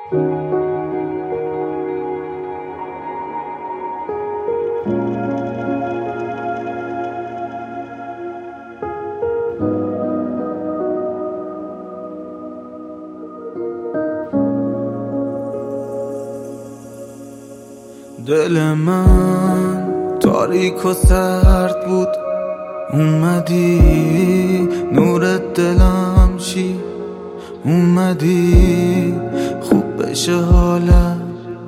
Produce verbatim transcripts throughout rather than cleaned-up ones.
دل من تاریک و سرد بود، اومدی نور دلم چی، اومدی خوب بشه حالم،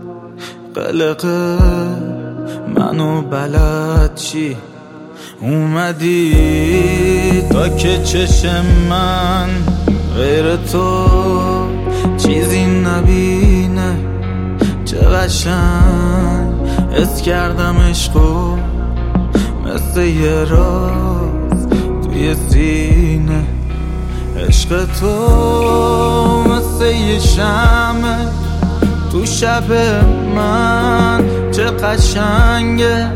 قلقه منو بلد چی، اومدی تا که چشم من غیر تو چیزی نبینه، چه قشنگ حس کردم عشقو مثل یه راز توی سینه، عشق تو مثل یه شمع تو شب من، چه قشنگه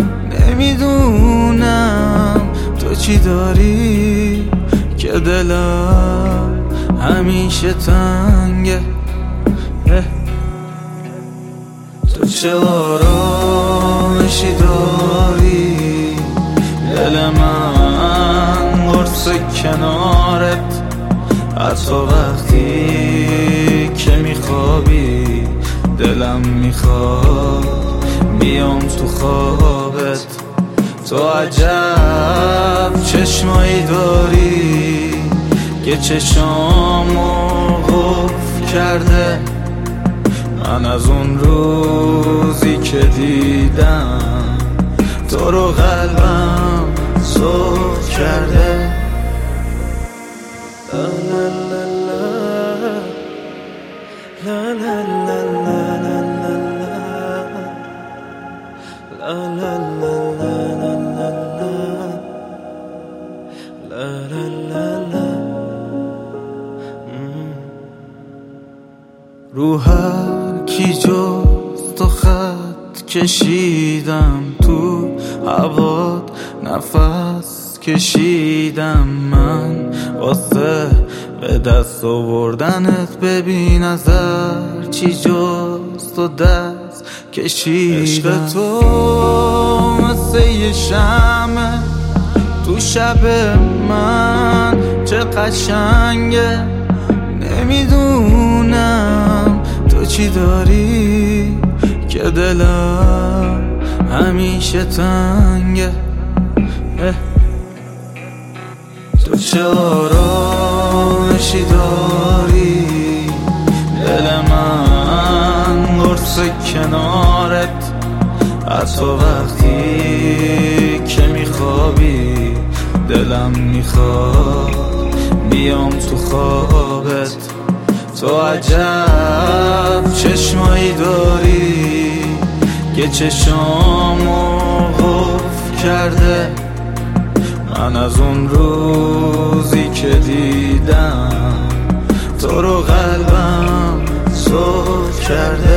نمیدونم تو چی داری که دلم همیشه تنگه، تو چه آرامشی داری دل من قرص کنارت، حتی وقتی که میخوابی دلم میخواد بیام تو خوابت، تو عجب چشمایی داری که چشامو قفل کرده، من از اون روزی که دیدم تو رو قلبم سرخ کرده. لا لا لا لا لا لا لا لا لا لا. رو هر کی جز تو خط کشیدم، تو هوات نفس کشیدم، من واسه به دست آوردنت ببین از هر چی جز تو دست کشیدم، عشق تو مثل یه شمع تو شب من، چه قشنگه نمیدونم تو چی داری که دلم همیشه تنگه، تو چه آرامشی داری دل من قرص کنارت، حتی وقتی که میخوابی دلم میخواد بیام تو خوابت، تو عجب چشمایی داری که چشامو قفل کرده، من از اون روزی که دیدم تو رو قلبم سرخ کرده.